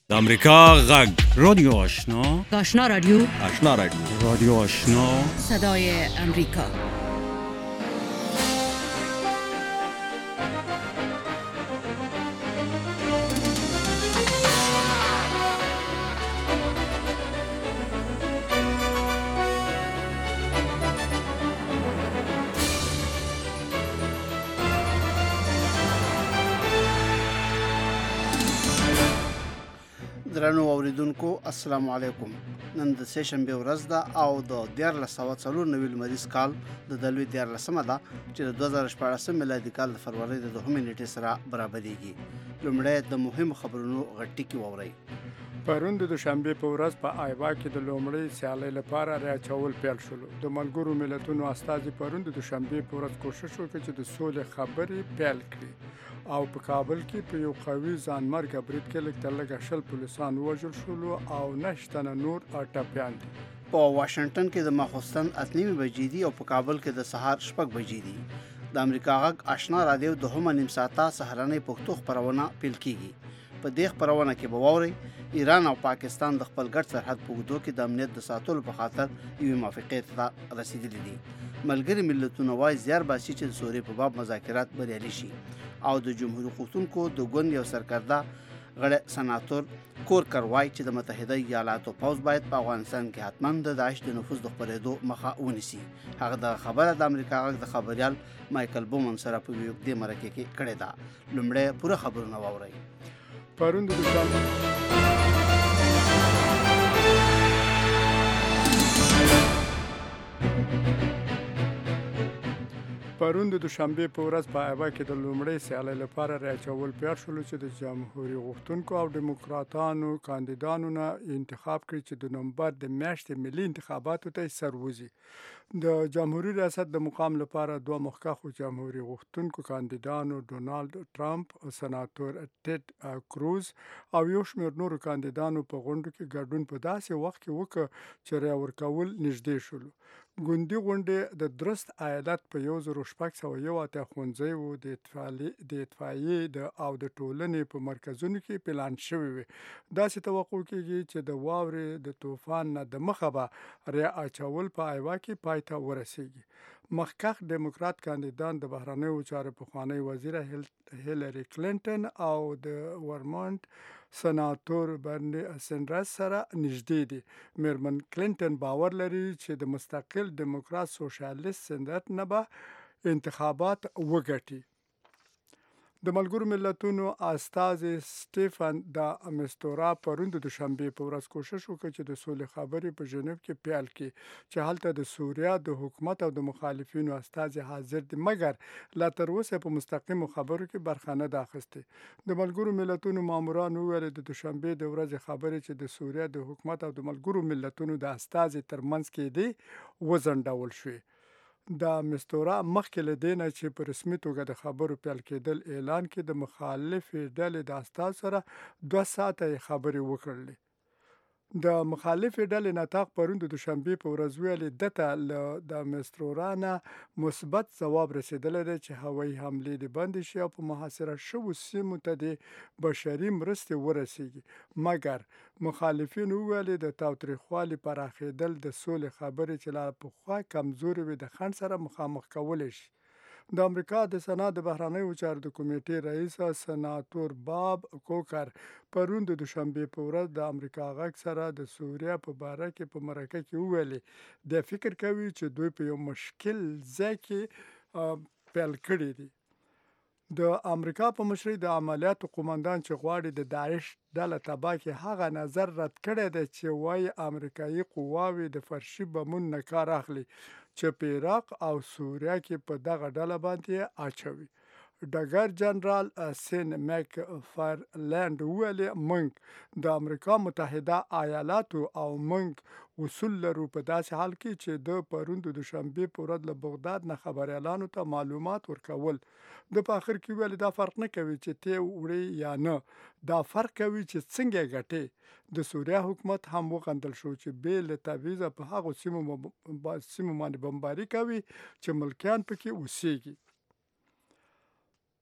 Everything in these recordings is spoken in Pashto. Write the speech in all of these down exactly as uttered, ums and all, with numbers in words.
د امریکا غږ رادیو آشنا آشنا رادیو آشنا رادیو رادیو آشنا صدای امریکا. درنو اوریدونکو السلام علیکم. نن د سه شنبه ورځ ده او د دیارلس سوه څلور نوي لمریز کال د دلوي دیارلسمه ده چې د دوه زره شپاړسم میلادي کال د فروری د دوهمې نیټې سره برابرېږي. لومړی د مهمو خبرونو غټ ټکي واورئ. پرون د دوشنبه په ورځ په آیوا کې د لومړۍ سیالۍ لپاره راچول پیل شول. د ملګرو ملتونو استازي پرون د دوشنبه په ورځ کوشش وکړ چې د سولې خبرې پیل کړي او په کابل کې په یو قوي ځانمرګ برید کې لږ تر لږه شل پولیسان ووژل شول او نهه تنه نور ټپیان دي. په واشنگټن کې د ماخوستن اته نیمې بجې دي او په کابل کې د سهار شپږ بجې دي. د امریکا غږ آشنا رادیو دوهمه نیم ساعته سهارنۍ پښتو خپرونه پیل کیږي. په دې خپرونه کې به واورئ ایران او پاکستان د خپل ګډ سرحد په اوږدو کې د امنیت د ساتلو په خاطر یوې موافقې ته رسیدلي دي. ملګري ملتونه وایي زیار باسي چې د سوریې په باب مذاکرات بریالي شي او د جمهوریت غوښتونکو د ګوند یو سرکرده غړی سناتور کورکر وایي چې د متحده ایالاتو پوځ باید په افغانستان کې حتما د داعش د نفوذ د خپرېدو مخه ونیسي. هغه د خبره د امریکا غږ د خبریال مایکل بومن سره په یو دې مرکه کې کړې ده. لومړی پوره خبرونه واورئ. پرون د دوشنبه پرون د دوشنبه په ورځ په آیوا کې د لومړۍ سیالۍ لپاره راچول پیل شول چې د جمهوریت غوښتونکو او دیموکراتانو کاندیدانو نه انتخاب کړي چې د نومبر د میاشتې ملي انتخاباتو ته سروزي. د جمهوریت ریاست د مقام لپاره دوه مخکښو جمهوریت غوښتونکو کاندیدانو ډونالد ټرمپ، سناتور ټیډ کروز او یو شمېر نورو کاندیدانو په غونډو کې ګډون په داسې وخت کې وکړ چې رایه ورکول نږدې شول. ګوندي غونډې د درست ایالت په یو زر شپږ سوه یو اتیا ښوونځیو د اطفایې او د ټولنې په مرکزونو کې پلان شوي وي. داسې توقع کېږي چې د واورې د طوفان نه د مخه به رایه اچول په ایوا کې پای ته ورسیږي. مخکښ ډیموکرات کاندیدان د بهرنیو چارو پخوانی وزیره هیلری کلینټن او د ورمونټ سناتور برني سینډرز سره نږدې دي. میرمن کلینټن باور لري چې د مستقل ډیموکرات سوشالیست سندرت نه به انتخابات وګټي. د ملګرو ملتونو استازي سټیفن د امستورا پرون د دوشنبه په ورځ کوشش وکړ چې د سولې خبرې په ژنیو کې پیل کړي چې هلته د سوریه د حکومت او د مخالفینو استازي حاضر دي، مګر لا تر اوسه په مستقیمو خبرو کې برخه نه ده اخیستې. د ملګرو ملتونو ماموران وویل د دوشنبه د ورځې خبرې چې د سوریه د حکومت او د ملګرو ملتونو د استازي ترمنځ کې دي وځنډول شوې. د مستورا مخکې له دې نه چې په رسمي توګه د خبرو پیل کېدل اعلان کې د مخالفې ډلې د استازو سره دوه ساعته خبرې وکړلې. د مخالفې ډلې نطاق پرون د دوشنبه په ورځ ویلي دته له د مستورا نه مثبت ځواب رسېدلی دی چې هوایي حملې دې بندې شي او په محاصره شوو سیمو ته د بشري مرستې ورسیږي، مګر مخالفین وویل د تاوتریخوالي پراخېدل د سولې خبرې چې لا پخوا کمزورې وي د خنډ سره مخامخ کولی شي. د امریکا د سنا د بهرنیو چارو د کمیټې رئیس سناتور باب کوکر پرون د دوشنبه په ورځ د امریکا غږ سره د سوریه په باره کې په مرکه کې وویلي د فکر کوي چې دوی په یو مشکل ځای کې پیل کړي دي. د امریکا په مشرۍ د عملیاتو قومندان چې غواړي د داعش ډله تباه کړي هغه نظر رد کړی دی چې وایي امریکایي قواوې د فرشي بمونو نه کار اخلي چې په عراق او سوریه کې په دغه ډله باندې اچوي. ډګر جنرال سین میک فارلند وویل موږ د امریکا متحده ایالاتو او موږ اصول لرو په داسې حال کې چې د پرون د دوشنبه په ورځ له بغداد نه خبریالانو ته معلومات ورکول. د په اخر کې ویل دا فرق نه کوي چې ته وړې یا نه، دا فرق کوي چې څنګه ګټې. د سوریه حکومت هم وغندل شو چې بې له تبعیضه په هغو سیمو باندې بمباري کوي چې ملکیان پکې اوسېږي.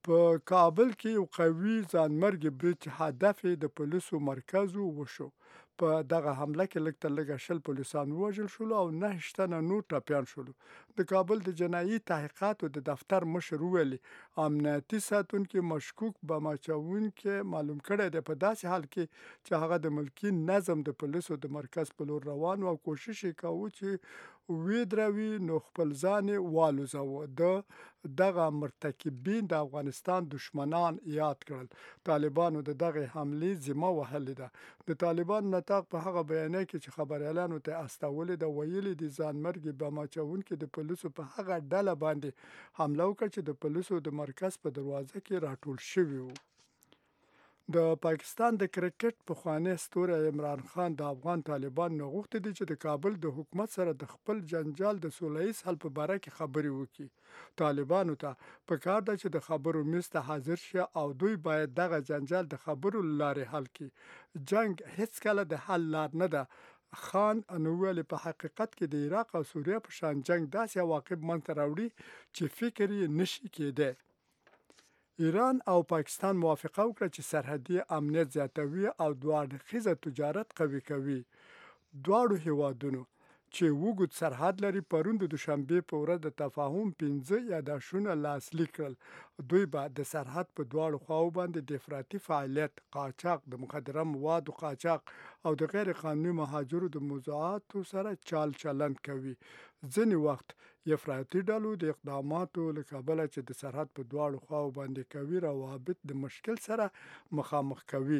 په کابل کې یو قوي ځانمرګي برید هدف یې د پولیسو مرکز وشو. په دغه حمله کې لږ تر لږه شل پولیسان ووژل شول او نهه تنه نور ټپیان شول. د کابل د جنایي تحقیقاتو د دفتر مشر وویلي امنیتي ساتونکي مشکوک بم اچوونکي معلوم کړی دی، په داسې حال کې چې هغه د ملکي نظم د پولیسو د مرکز په لور روان و او کوشش یې کاوه چې ودروي نو خپل ځان یې والوزاوه. د دغه مرتکبین د افغانستان دشمنان یاد کړل. طالبانو د دغه حملې ذمه وهلې ده. د طالبانو نطاق په هغه بیانیه کې چې خبریالانو ته استولې ده ویلي دي ځانمرګي بم اچوونکي د پولیسو په هغه ډله باندې حمله وکړه چې د پولیسو د مرکز په دروازه کې راټول شوي وو. د پاکستان د کرکټ پخوانی ستوری عمران خان د افغان طالبانو نه غوښتي دي چې د کابل د حکومت سره د خپل جنجال د سوله ییز حل په باره کې خبرې وکړي. طالبانو ته پکار ده چې د خبرو میز ته حاضر شي او دوی باید دغه جنجال د خبرو له لارې حل کړي. جنگ هیڅکله د حل لار نه ده. خان نو ویلي په حقیقت کې د عراق او سوریه په شان جنگ داسې عواقب منځته راوړي چې فکر یې نشي کېدی. ایران او پاکستان موافقه وکړه چې سرحدي امنیت زیاتوي او دوه اړخیزه تجارت قوي کوي. دواړو هیوادونو چې وګد سرحد لري پرون د دوشنبې په ورځ د تفاهم پنځه یادښتونه لاسلیک کړل. دوی به د سرحد په دواړو خواو باندې د افراطي فعالیت، قاچاق، د مخدره موادو قاچاق او د غیر قانوني مهاجرو د موضوعاتو سره چال چلند کوي. ځینې وخت افراطي ډلو د اقداماتو له کبله چې د سرحد په دواړو خواو باندې کوي روابط د مشکل سره مخامخ کوي.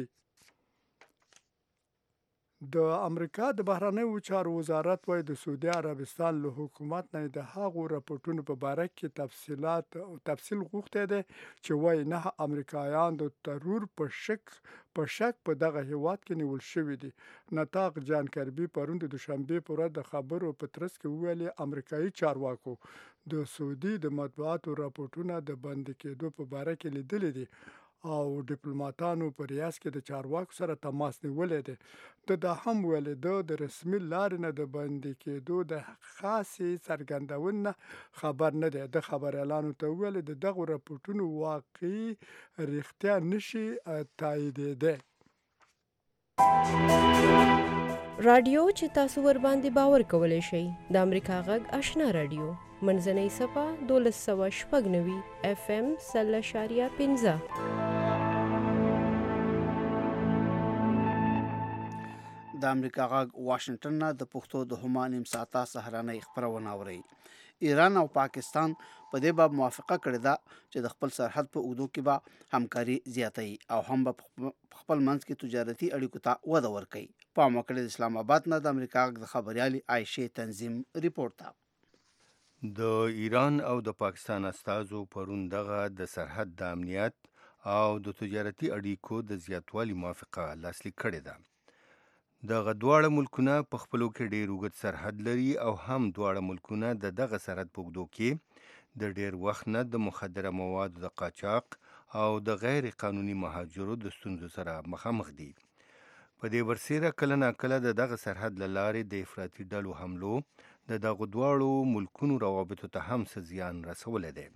د امریکا د بهرنیو چارو وزارت وايي د سعودي عربستان له حکومت نه د هغو راپورټونو په باره کې تفصیلات تفصیل غوښتی دی چې وايي نه امریکایان د ترور په شک په شک په دغه هیواد کې نیول شوي دي. نطاق جان کربي پرون د دوشنبې په ورځ د خبرو په ترڅ کې وویلي امریکایي چارواکو د سعودي د مطبوعاتو راپورټونه د بندي کېدو په باره کې لیدلي دي او ډیپلوماټانو په ریاض کې د چارواکو سره تماس نیولی دی. د دا هم ویلي ده د رسمي لارې نه د بندي کېدو د خاصې څرګندونې نه خبر نه دی. د خبریالانو ته ویلي د دغو راپورټونو واقعي رښتیا نشي تاییدېدی. رادیو چې تاسو ور باندې باور کولی شئ د امریکا غږ آشنا رادیو منځنۍ صفحه دولس سوه شپږ نوي اف ام سل اشاریه پنځه. د امریکا غږ واشنگټن نه د پښتو د هما نیم ساعته سهارنۍ خپرونه اورئ. ایران او پاکستان په دې باب موافقه کړې ده چې د خپل سرحد په اوږدو کې به همکاري زیاتوي او هم به خپل منځ کې تجارتي اړیکو ته وده ورکوي. پام وکړئ د اسلام آباد نه د امریکا غږ د خبریالې عایشې تنظیم ریپورټ ته. د ایران او د پاکستان استازو پرون دغه د سرحد د امنیت او د تجارتي اړیکو د زیاتوالي موافقه لاسلیک کړې ده. دغه دواړه ملکونه په خپلو کې ډېر اوږد سرحد لري او هم دواړه ملکونه د دغه سرحد په اوږدو کې د ډېر وخت نه د مخدره موادو د قاچاق او د غیر قانوني مهاجرو د ستونزو سره مخامخ دي. په دې برسیره کله ناکله د دغه سرحد له لارې د افراطي ډلو حملو د دغو دواړو ملکونو روابطو ته هم څه زیان رسولی دی.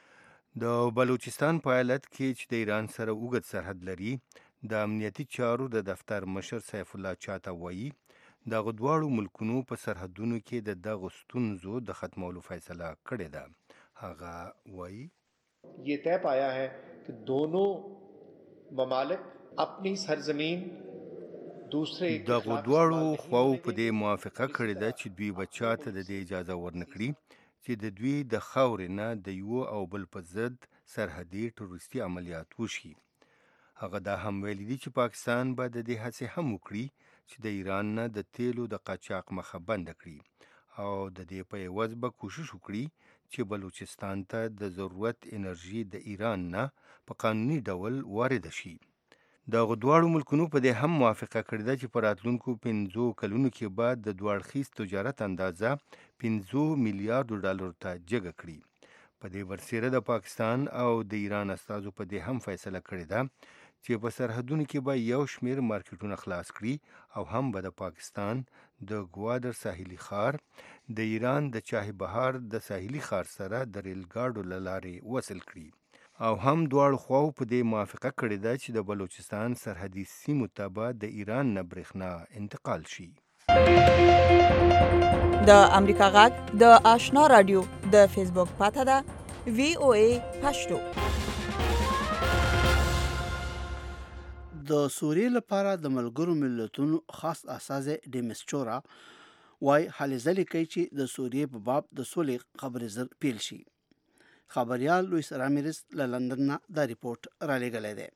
د بلوچستان په ایالت کې چې د ایران سره اوږد سرحد لري د امنیتي چارو د دفتر مشر سیف الله چاته وایي دغه دواړو ملکونو په سرحدونو کې د دغو ستونزو د ختمولو فیصله کړې ده. هغه وایي ये तय पाया है कि दोनों ममालिक अपनी सरजमीन दूसरे دغه دواړو خواو په دې موافقه کړې ده چې دوی به چاته د دې اجازه ورنکړي چې د دوی د خاورې نه د یو او بل په ضد سرحدي ټروریستي عملیات وشي. هغه دا هم ویلي دي چې پاکستان به د دې هڅې هم وکړي چې د ایران نه د تیلو د قاچاق مخه بنده کړي او د دې په عوض به کوشش وکړي چې بلوچستان ته د ضرورت انرژي د ایران نه په قانوني ډول وارد شي. دغه دواړو ملکونو په دې هم موافقه کړې ده چې په راتلونکو پنځو کلونو کې به د دوه اړخیز تجارت اندازه پنځو میلیارډو ډالرو ته جګه کړي. په دې برسیره د پاکستان او د ایران استازو په دې هم فیصله کړې ده چې په سرحدونو کې به یو شمیر مارکیټونه خلاص کړي او هم به د پاکستان د ګوادر ساحلي ښار د ایران د چاه بهار د ساحلي ښار سره د ریل ګاډو له لارې وصل کړي او هم دواړو خواو په دې موافقه کړې ده چې د بلوچستان سرحدي سیمو ته به د ایران نه برېښنا انتقال شي. د امریکا غږ د آشنا رادیو د فیسبوک پاته ده وی او ای پښتو. د سوریې لپاره د ملګرو ملتونو خاص استازی ډیمسچورا وای هلې ځلې کوي چې د سوریې په باب د سولې خبرې زر پیل شي. خبريال لویس رامیرز له لندن نه دا ریپورت را لېږلی دی.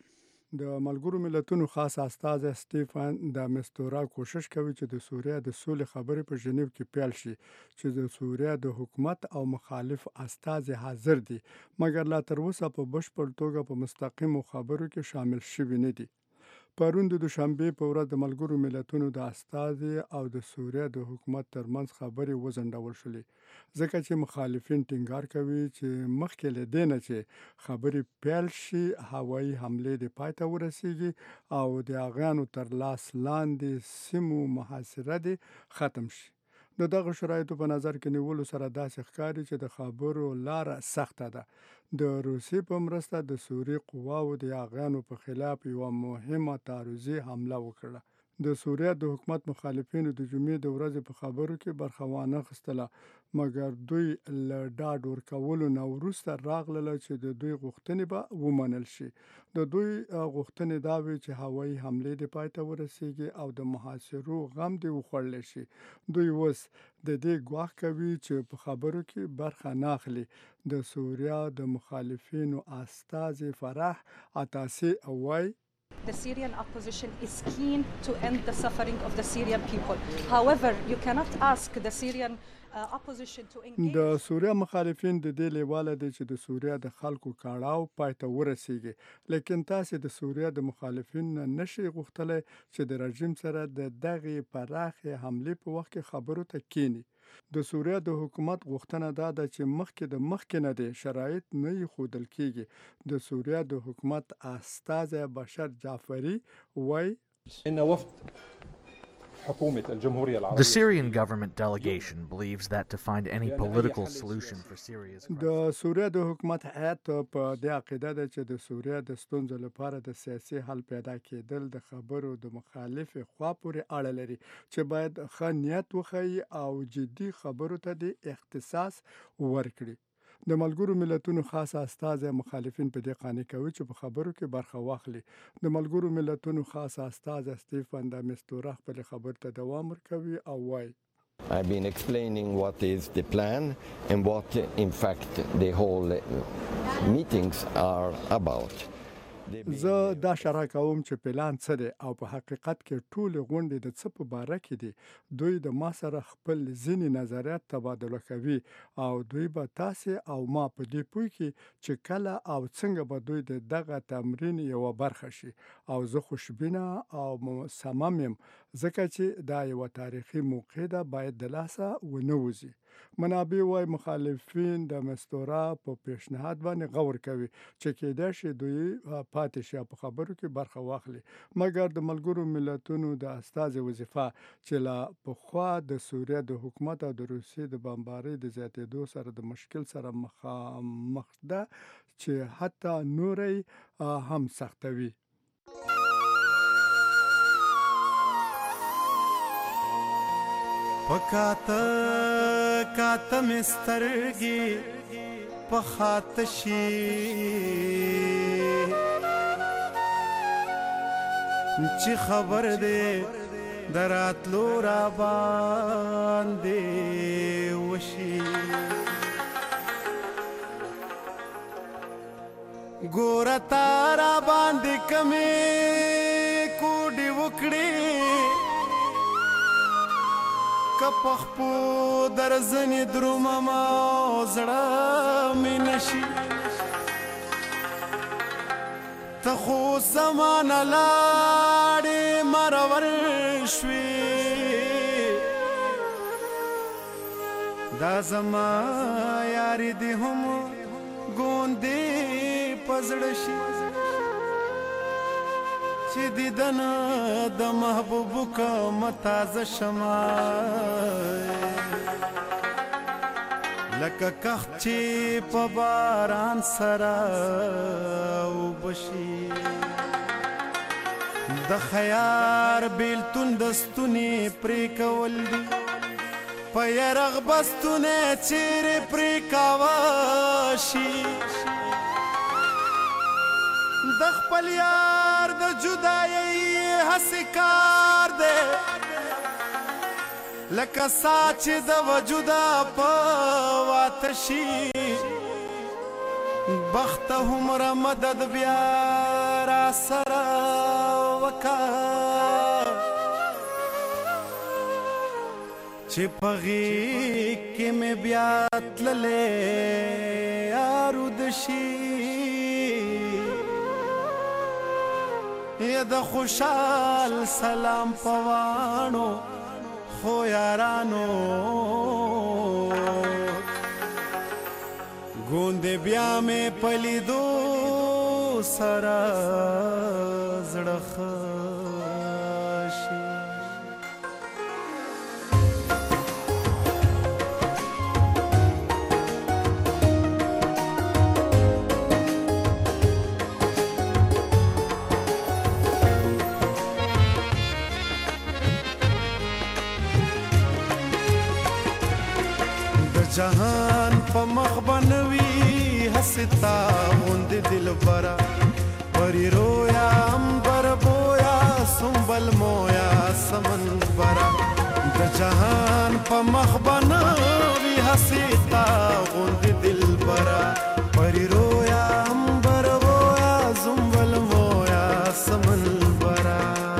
د ملګرو ملتونو خاص استازی سټیفن د مستورا کوشش کوي چې د سوریه د سولې خبرې په ژنیو کې پیل شي چې د سوریه د حکومت او مخالف استازي حاضر دي مګر لا تر اوسه په بشپړ توګه په مستقیمو خبرو کې شامل شوي نه دي. پرون د دوشنبه په ورځ د ملګرو ملتونو د استازي او د سوریه د حکومت ترمنځ خبرې وزندول شولې ځکه چې مخالفین ټینګار کوي چې مخکې له دې نه چې خبرې پیل شي هوایي حملې د پای ته ورسیږي او د هغانو تر لاس لاندې سیمو محاصره دې ختم شي. د دغه شرایطو په نظر کې نیولو سره داسې ښکاري چې د خبرو لاره سخته ده. د روسیې په مرسته د سوریې قواو د هغانو په خلاف یوه مهمه تعرضي حمله وکړه. د سوریه د حکومت مخالفینو د جمعې د ورځې په خبرو کې برخه وانه اخیستله مګر دوی له ډاډ ورکولو نه وروسته راغلله چې د دوی غوښتنې به ومنل شي. د دوی غوښتنې دا وې چې هوایي حملې د پای ته ورسیږي او د محاصرو غم دې وخوړلی شي. دوی اوس د دې ګواښ کوي چې په خبرو کې برخه نه اخلي. د سوریه د مخالفینو استازي فرح عطاسي وایي The Syrian opposition is keen to end the suffering of the Syrian people. However, you cannot ask the Syrian uh, opposition to engage. د سوریه مخالفین د دې لیواله دي چې د سوریه د خلکو کاړاو پای ته ورسیږي لیکن تاسو د سوریه د مخالفین نشي غوښتلی چې د رژیم سره د دغه پراخه حمله په وخت کې خبرو ته کینی. د سوریه د حکومت غوښتنه دا ده چې مخکې د مخکې نه دي شرایط نه یې ښودل کیږي. د سوریه د حکومت استازی بشر جعفری وایي إن وفد The Syrian government delegation believes that to find any political solution for Syria's crisis. د سوریه د حکومت هیئت په دې عقیده ده چې د سوریه د ستونزو لپاره د سیاسي حل پیدا کېدل د خبرو د مخالف خوا پورې اړه لري چې باید ښه نیت وښیي او جدي خبرو ته د اختصاص ورکړي. د ملګرو ملتونو خاص استازی مخالفین په دې قانع کوي چې په خبرو کې برخه واخلي. د ملګرو ملتونو خاص استازی سټیفن د مستورا خپل خبر ته دوام ورکوي او وایي I've been explaining what is the plan and what in fact the whole meetings are about. زه دا شرح کوم چې پلان څه دی او په حقیقت کې ټول غونډې د څه په باره کې دي. دوی د ما سره خپل ځینې نظریات تبادله کوي او دوی به تاسې او ما په دې پوه کې چې کله او څنګه به دوی د دغه تمرین یوه برخه شي او زه خوشبینه او صمم یم ځکه چې دا یوه تاریخي موقع ده باید د لاسه ونه وځي. منابع وایي مخالفین د مستورا په پیشنهاد باندې غور کوي چې کېدای شي دوی پاتې شي په خبرو کې برخه واخلي مګر د ملګرو ملتونو د استازي وظیفه چې لا پخوا د سوریه د حکومت او د روسیې د بمبارۍ د زیاتېدو سره د مشکل سره مخ ده چې حتی نورې هم سختوي. پکاته کاته مسترګي پخاتشي چې خبر دې دراتلو را باندې وشي ګور تارا باندې کمې کوډي وکړي کپخپو درزنی درومما زړه مې نشي ته خو زمان لاړې مرور شوې دا زما یاري دې هم ګوندې په زړه شي چې دیدن د محبوب کوم تازه شمع لکه کخ چې په باران سره وبشي د خیار بیلتون د ستونې پرې کول دي په یرغ بستونه چیرې پرې کاوه شي د خپل یار د جدایۍ هسې کار دی لکه سا چې د وجوده په واته شي بخت هومره مدد بیا را سره وکړه چې په غېږ کې مې بیا تللی یارود شي یا د خوشحال سلام په واڼو خو یارانو ګوندې بیا مې په لیدو سره زړه ښه شي جهان په مخ بنوي حستا غوندې دلبره پری رویا امبر بویا سنبل مویا سمنبره د جهان په مخ بنوي حستا غوندې دلبره پری رویا امبر بویا سنبل مویا سمنبره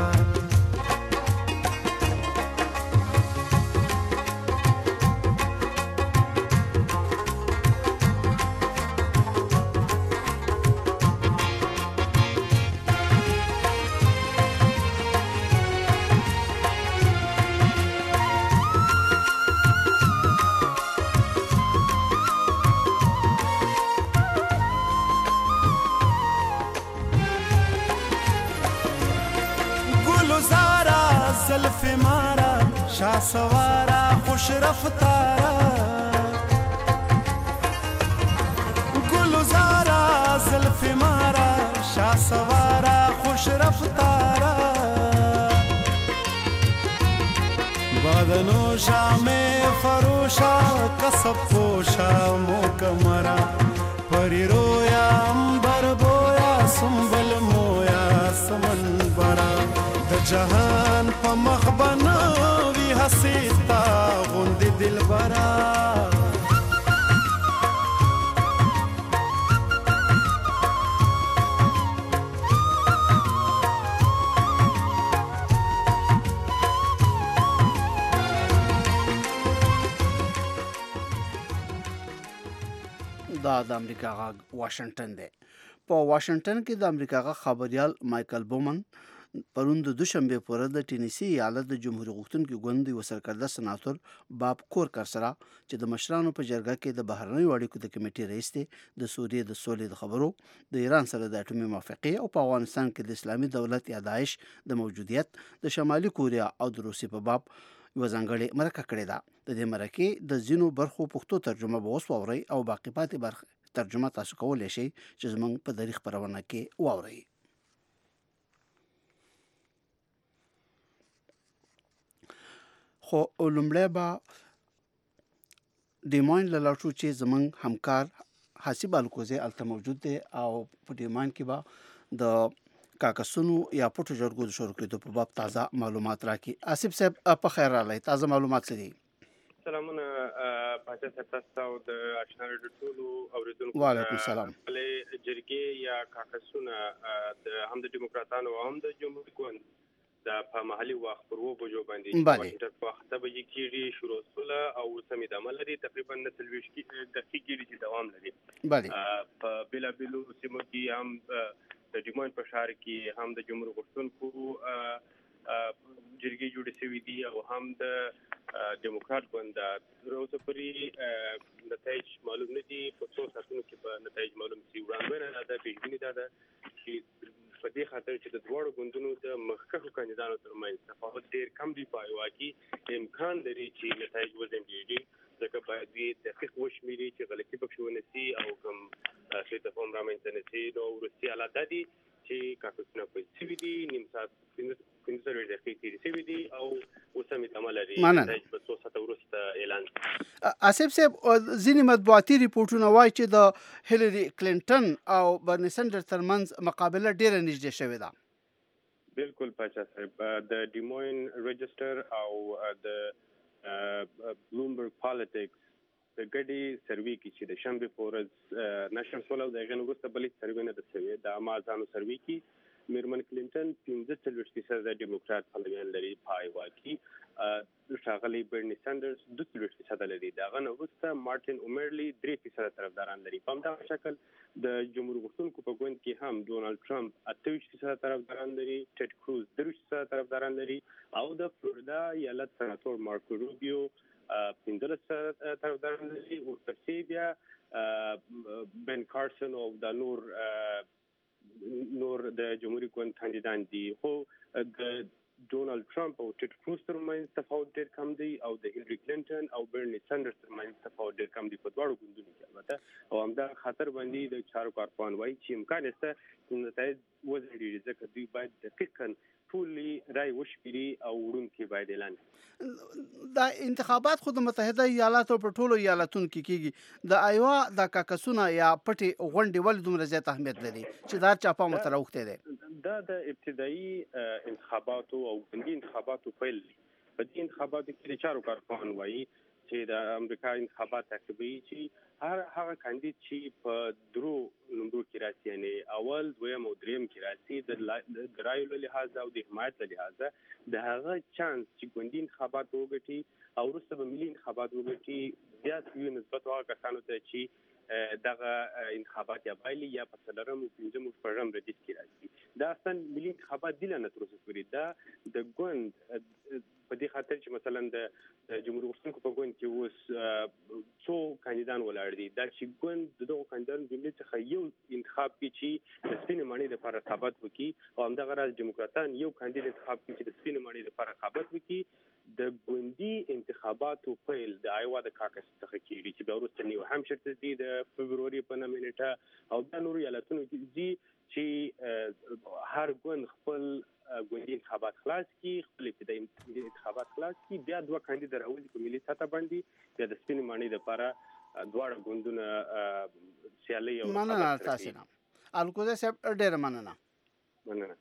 زلف مارا شاه سوارا خوش رفتارا گلزارا زلف مارا شاه سوارا خوش رفتارا بادنوشا میں فروشا کسب پوشا موکمرا پری رویا امبر بویا سنبل مویا سمن برا د جهان په مخ بنوي حسیتا غوندې دلبرا دا د امریکا غږ واشنگټن دی په واشنگټن کې د امریکا غږ خبريال مایکل بومن پرون د دوشنبه پورې د ټینیسي ایالت د جمهوریت غوښتونکو ګوند یو سرکرده سناتور باب کورکر سره چې د مشرانو په جرګه کې د بهرنیو اړیکو د کمیټې رئیس دی د سوریې د سولې د خبرو د ایران سره د اټومي موافقې او په افغانستان کې د اسلامي دولت یا داعش د موجودیت د شمالي کوریا او د روسیې په باب یو ځانګړې مرکه کړې ده د دې مرکې د ځینو برخو پښتو ترجمه به اوس واورئ او باقي پاتې برخې ترجمه تاسو کولی شئ چې زموږ په دری خپرونه کې واورئ. خو لومړی به ډیماین له لاړ شو چې زموږ همکار حسیب الکوزی هلته موجود دی او په ډیماین کې به د کاکسونو یا پټو جرګو د شروع کېدو په باب تازه معلومات راکړي. حسیب صاحب په خیر راغلی، تازه معلومات څه دي؟ سلامونه پاچا صاحب، تاسو او د آشنا رادیو ټولو اوریدونکو وعلیکم السلام. خپلې جرګې یا کاکسونه د هم د ډیموکراتانو او هم د جمهوریت ګوند د په محلي وخت پر اووه بجو باندې واشنګټن په اته بجې کېږي شروع سوله او اوس ادامه لري، تقریبا نهه څلوېښت دقیقې کېږي چې دوام لري. په بېلابېلو سیمو کې هم د ډیماین په ښار کې هم د جمهوریت غوښتونکو جرګې جوړې شوي دي او هم د ډیموکرات ګوند تر اوسه پورې نتایج معلوم نه دي. په څو ساعتونو کې به نتایج معلوم شي. وړاندوینه دا ده، پیشبیني دا ده چې په دې خاطر چې د دواړو ګوندونو د مخکښو کاندیدانو ترمنځ تفاوت ډېر کم دی، په ایوا کې امکان لري چې نتایج وځنډېږي. ځکه باید دوی دقیق وشمېري چې غلطي پکې ونه سي او کوم شی تفاهم رامنځته نه سي. نو وروستي حالات دا دي چې کاکسونه پیل شوي دي، نیم ساعت پنځه څلوېښت دقیقې تېرې شوي دي او اوس هم ادامه لري. نتایج به څو ساعته وروسته اعلان شي. آصف صاحب، ځینې مطبوعاتي ریپورټونه وایي چې د هیلري کلینټن او برني سینډرز ترمنځ مقابله ډېره نږدې شوې ده. بالکل پاچا صاحب، د ډیموین رجسټر او د بلومبرګ پالیټکس د ګډې سروې کې چې د شنبې په ورځ نشر شول او د هغې نه وروسته بلې سروې نه ده شوې، د عامه ځانو سروې کې میرمن کلینټن پنځه څلوېښت فیصده ډیموکرات پلویان لري په ایوا کې، ښاغلی برني سینډرز دوه څلوېښت فیصده لري، د هغه نه وروسته مارټین اومرلي درې فیصده طرفداران لري. په همدغه شکل د جمهور غوښتونکو په ګوند کې هم ډونالډ ټرمپ اته ویشت فیصده طرفداران لري، ټیډ کروز درویشت فیصده طرفداران لري او د فلوریدا ایالت سناتور مارکو روبیو پنځلس فیصده طرفداران لري. ورپسې بیا بن کارسن او د نور نور د جمهوري ګوند کاندیدان دي. خو د ډونالډ ټرمپ او ټیډ کروز ترمنځ تفاوت ډېر کم دی او د هیلري کلینټن او برني سینډرز ترمنځ تفاوت ډېر کم دی په دواړو ګوندونو کې البته. او همدغه خاطر باندې د چارو کارپوهان وایي چې امکان شته نتایج وځنډېږي، ځکه دوی باید دقیقاً ټولې رای وشمېري او وړونکي باید اعلان کړي. دا انتخابات خو د متحده ایالاتو په ټولو ایالتونو کې کېږي. د ایوا د کاکسونه یا پټې غونډې ولې دومره زیات اهمیت لري چې دا چا پام ورته راوښتی دی؟ دا د ابتدایي انتخاباتو او ګوندي انتخاباتو پیل دی. په دې انتخاباتو کې د چارو کارپوهان وایي چې د امریکا انتخابات تعقیبوي چې هر هغه کاندید چې په درو نمرو کې راسي، یعنی اول، دویم او دریم کې راسي، د رایو له لحاظه او د حمایت له لحاظه د هغه چانس چې ګوندي انتخابات وګټي او وروسته به ملي انتخابات وګټي زیات وي نسبت هغه کسانو ته چې دغه انتخابات یا بایلي یا په څلورم او پنځم او شپږم ردیف کې راځي. دا اصلا ملي انتخابات دي نه تر اوسه پورې. دا د ګوند په دې خاطر چې مثلا د جمهور غوښتونکو په ګوند کې اوس څو کاندیدان ولاړ دي، دا چې ګوند د دغو کاندیدانو جملې څخه یو انتخاب کړي چې د سپینې ماڼۍ دپاره رقابت وکړي او همدغه راز ډیموکراتان یو کاندید انتخاب کړي چې د سپینې ماڼۍ دپاره رقابت وکړي. د ګوندي انتخاباتو پیل د ایوا د کاکس څخه کېږي چې بیا وروسته نیو همشر ته ځي د فبروري په نهمه نیټه او بیا نورو ایالتونو کې ځي چې هر ګوند خپل ګوندي انتخابات خلاص کړي، خپل ابتدایي انتخابات خلاص کړي، بیا دوه کاندید راولي په ملي سطح باندې بیا د سپینې ماڼۍ دپاره دواړه ګوندونه سیالۍ او مننه تاسو نه الکوزه صاحب، ډېره مننه. مننه.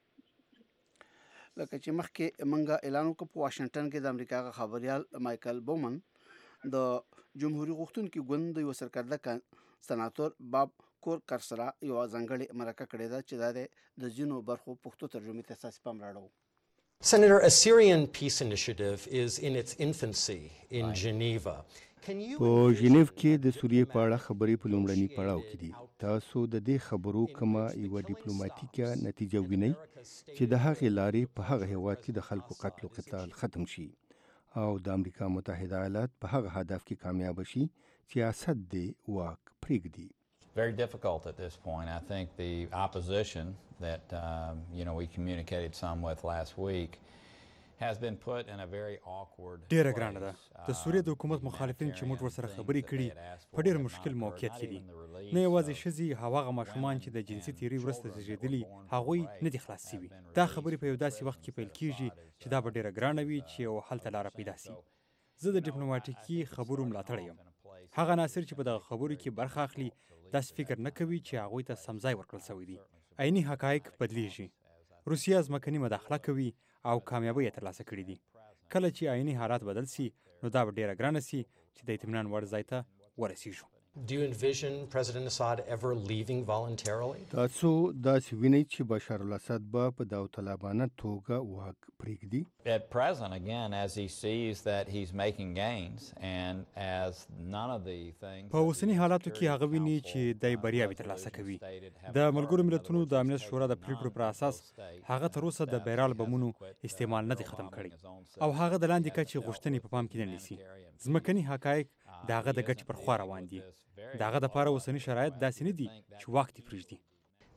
لکه چې مخکې موږ اعلان وکړو په واشنګټن کې د امریکا خبریال مایکل بومن د جمهوریت غوښتونکي ګوند د یو سرکرده سناتور باب کورکر سره یو ځانګړې مرکه کړې ده چې دا د ځینو برخو پښتو ترجمې ته اساسي پام راړو. Senator, a Syrian peace initiative is in its infancy in Geneva. په ژنیو کې د سوریې په اړه خبرې په لومړني پړاو کې دي. تاسو د دې خبرو کومه یوه ډیپلوماټیکه نتیجه وینئ چې د هغې لارې په هغه هیواد کې د خلکو قتل او قتال ختم شي او د امریکا متحده ایالات په هغه هدف کې کامیاب شي چې اسد دې واک پرېږدي؟ Very difficult at this point. I think the opposition that um, you know we communicated some with last week has been put in a very awkward. ډیره ګرانه ده. د سوریې د حکومت مخالفین چې موږ ورسره خبرې کړي په ډیر مشکل موقعیت کې دي. نه یوازې ښځې، هغه ماشومان چې د جنسي تیري وروسته زیږېدلي هغوی نه دي خلاص شوي. دا خبرې په یو داسې وخت کې پیل کیږي چې دا به ډیره ګرانه وي چې یو حل ته لاره پیدا شي. زه د ډیپلوماټیکي خبرو ملاتړی یم. هغه عناصر چې په دغه خبرو کې برخه اخلي داسې فکر نه کوي چې هغوی ته سم ځای ورکړل شوی دی. عیني حقایق بدلیږي. روسیه ځمکني مداخله کوي او کامیابۍ یې ترلاسه کړي دي. کله چې عیني حالات بدل سي نو دا به ډیره ګرانه سي چې د اطمینان وړ ځای ته ورسیږو. Do you envision President Assad ever leaving voluntarily? تاسو داسې وینئ چې بشار الاسد به په داوطلبانه توګه واک پرېږدي؟ At present, again, as he sees that he's making gains and as none of the things په اوسني حالاتو کې هغه ویني چې دای بریاوې ترلاسه کوي. د ملګرو ملتونو د امنیت شورا د پریکړو پر اساس هغه تر اوسه د بیرال بمونو استعمال نه دی ختم کړی او هغه د لاندې کچې غوښتنې په پام کې نه نیسي. ځمکني حقایق د هغه د ګټې پر خوا روان دي. د هغه دپاره اوسني شرایط داسې نه دي چې واک دې پرېږدي.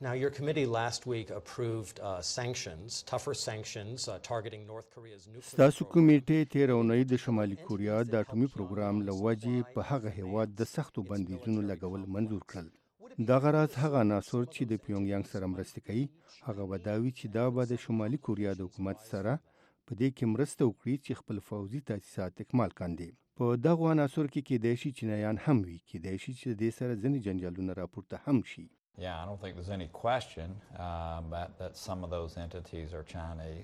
Now, your committee last week approved uh, sanctions, tougher sanctions uh, targeting North Korea's nuclear ستاسو کمیټې تیر اونۍ د شمالي کوریا د اټومي پروګرام له وجې په هغه هیواد د سختو بندیزونو لګول منظور کړل. دغه راز هغه عناصر چې د پیونګ یانګ سره مرسته کوي هغه به دا وي چې دا به د شمالي کوریا د حکومت سره په دې کې مرسته وکړي چې خپل فوزي تاسیسات اکمال کاندي. په دغه عناصر کې کېدای شي چینایان هم وي، کېدای شي چې د دې سره ځینې جنجالونه راپورته هم شي. Yeah, I don't think there's any question uh, that, that some of those entities are Chinese.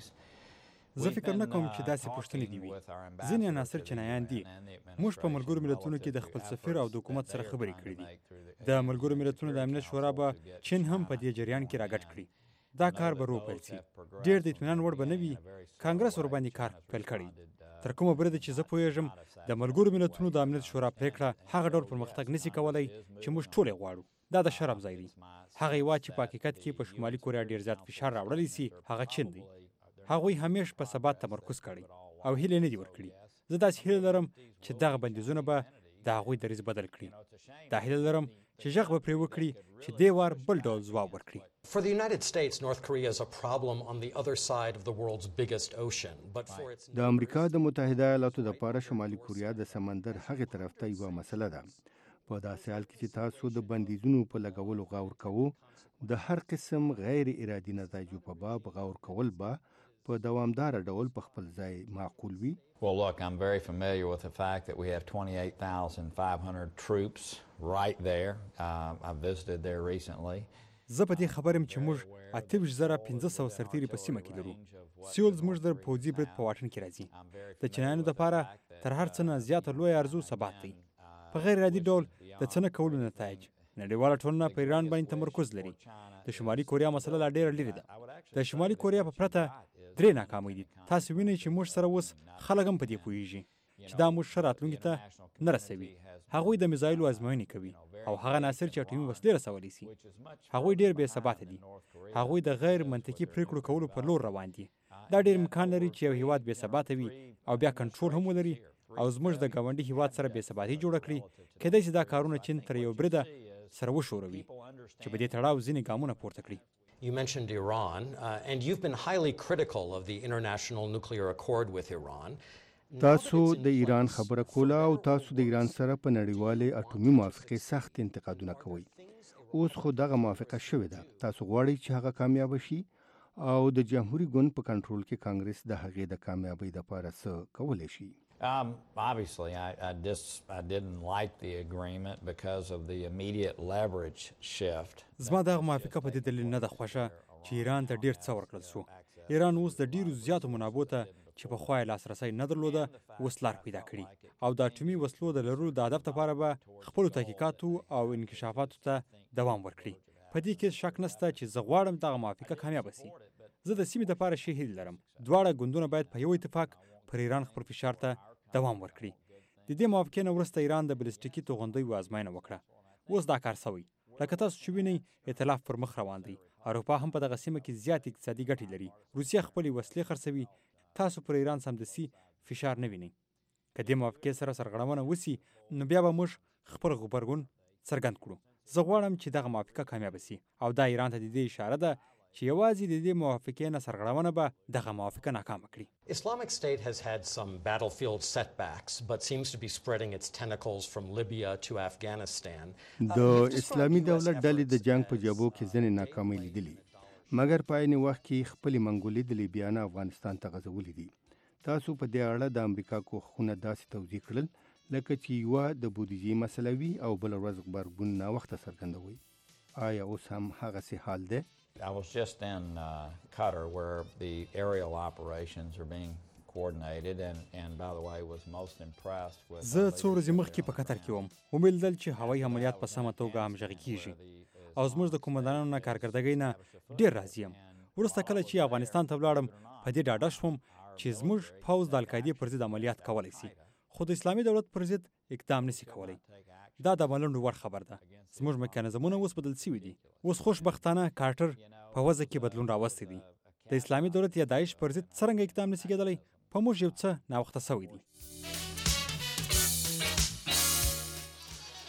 زه فکر نه کوم چې داسې پوښتنې دي وي. ځینې عناصر چینایان دي. موږ په ملګرو ملتونو کې د خپل سفیر او د حکومت سره خبرې کړې دي. د ملګرو ملتونو د امنیت شورا به چین هم په دې جریان کې راګډ کړي. دا کار به روپیل شي. ډېر د اطمینان وړ به نه وي. کانګرس ورباندې کار پیل کړی. تر کومه بره چې زه پوهېږم د ملګرو ملتونو د امنیت شورا پرېکړه هغه ډول پرمختګ نشي کولی چې موږ ټول یې غواړو. دا د شرم ځای دی. هغه هیواد چې په حقیقت کې په شمالي کوریا ډېر زیات فشار راوړلی سي هغه چین دی. هغوی همیش په ثبات تمرکز کړی او هیلې نه دي ورکړي. زه داسې هیله لرم چې دغه بندیزونه به د هغوی دریځ بدل کړي. دا هیله لرم چې غږ به پرې وکړي چې دې وار بل ډول ځواب ورکړي. For the United States, North Korea is a problem on the other side of the world's biggest ocean, but for its د امریکا د متحده ایالاتو لپاره شمالي کوریا د سمندر هغې طرف ته یوه مسله ده. په داسې حال کې چې تاسو د بندیزونو په لګولو غور کوو، د هر قسم غیر ارادي نتایجو په باب غور کول به په دوامداره ډول په خپل ځای معقول وي. Well, look, I'm very familiar with the fact that we have twenty-eight thousand five hundred troops right there. Um, I visited there recently. زه په دې خبر یم چې موږ اته ویشت زره پنځه سوه سرتیري په سیمه کې لرو. سیول زموږ د پوځي برید په واټن کې راځي. د چینایانو دپاره تر هر څه نه زیاته لویه ارزو ثبات دی. په غیر ارادي ډول د څه نه کولو نتایج. نړیواله ټولنه په ایران باندې تمرکز لري. د شمالي کوریا مسله لا ډېره لرې ده. د شمالي کوریا په پرته درې ناکامۍ دي. تاسو وینئ چې موږ سره اوس خلک هم په دې پوهېږي چې دا موږ ښه راتلونکي ته نه رسوي. هغوی د میزایلو ازموینې کوي او هغه عناصر چې اټومي وسلې رسولی سي هغوی ډېر بې ثباته دي. هغوی د غیر منطقي پرېکړو کولو په لور روان دي. دا ډېر امکان لري چې یو هیواد بې ثباته وي او بیا کنټرول هم ولري او زموږ د ګاونډي هیواد سره بې ثباتي جوړه کړي. کېدای شي دا کارونه چین تر یو بریده سره وښوروي چې په دې تړاو ځینې ګامونه پورته کړي. You mentioned Iran, uh, and you've been highly critical of the international nuclear accord with Iran. تاسو د ایران خبره کوله او تاسو د ایران سره په نړیوالې اټومي موافقې سخت انتقادونه کوئ. اوس خو دغه موافقه شوې ده. تاسو غواړئ چې هغه کامیابه شي او د جمهوریت ګوند په کنټرول کې کانګرس د هغې د کامیابۍ لپاره څه کولی شي؟ Um, obviously, I, I, dis, I didn't like the agreement because of the immediate leverage shift. زما دغه موافقه په دې دلیل نه ده خوښه چې ایران ته ډېر څه ورکړل شو. ایران اوس د ډېرو زیاتو منابعو ته چې پخوا یې لاسرسی نه درلوده اوس لار پیدا کړي او د اټومي وسلو د لرلو د هدف لپاره به خپلو تحقیقاتو او انکشافاتو ته دوام ورکړي. په دې کې شک نشته چې زه غواړم دغه موافقه کامیابه شي. زه د سیمې دپاره ښې هیلې لرم. دواړه ګوندونه باید په یو اتفاق پر ایران خپل فشار ته دوام ورکړي. د دې موافقې نه وروسته ایران د بلسټیکي توغندیو ازموینه وکړه. اوس دا کار سوی. لکه تاسو چې وینئ ایتلاف پر مخ روان دی. اروپا هم په دغه سیمه کې زیات اقتصادي ګټې لري. روسیه خپلې وسلې خرڅوي. تاسو پر ایران سمدستي فشار نه وینئ. که دې موافقې سره سرغړونه وسي نو بیا به موږ خپل غبرګون څرګند کړو. زه غواړم چې دغه موافقه کامیابه سي او دا ایران ته د دې اشاره ده چې یوازې د دې موافقې نه سرغړونه به دغه موافقه ناکامه کړي. Islamic State has had some battlefield setbacks but seems to be spreading its tentacles from Libya to Afghanistan. د اسلامي دولت ډلې د جنگ په جبهو کې ځینې ناکامۍ لیدلي مګر په عین وخت کې خپلې منګولې د لیبیا نه افغانستان ته غځولې دي. تاسو په دې اړه د امریکا کوښښونه داسې توضیح کړل لکه چې یوه د بودیجې مسله وي او بله ورځ غبرګون ناوخته څرګندوئ. آیا اوس هم هغسې حال دی؟ I was just in uh, Qatar where the aerial operations are being coordinated and, and by the way was most impressed with زه څو ورځې مخکې په قطر کې وم. ومېلیدل چې هوایي عملیات په سمه توګه همغږي کیږي او زموږ د قومندانانو نه کارکردګۍ نه ډېر راضي یم. وروسته کله چې افغانستان ته ولاړم په دې ډاډه شوم چې زموږ پوځ د القاعدې پر ضد عملیات کولی سي خو د اسلامي دولت پر ضد اقدام نسي کولی. دا د منلو وړ خبر ده. زموږ میکانیزمونه اوس بدل سوي دي. اوس خوشبختانه کارټر په وضع کې بدلون راوستی دی. د اسلامي دولت یا داعش پر ضد څرنګه اقدام نسي کېدلی په موږ یو څه ناوخته سوی دی.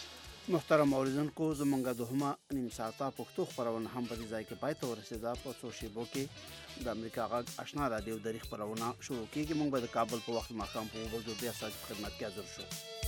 محترم اوریدونکو زمونږ دوهمه نیم ساعته پښتو خبرونه هم په دې ځای کې پای ته ورسېده. په څو شیبو کې د امریکا غږ آشنا رادیو د خبرونه شروع کیږي. موږ به د کابل په وخت ماښام په اوه بجو بیا ستاسو خدمت کې حاضر شو.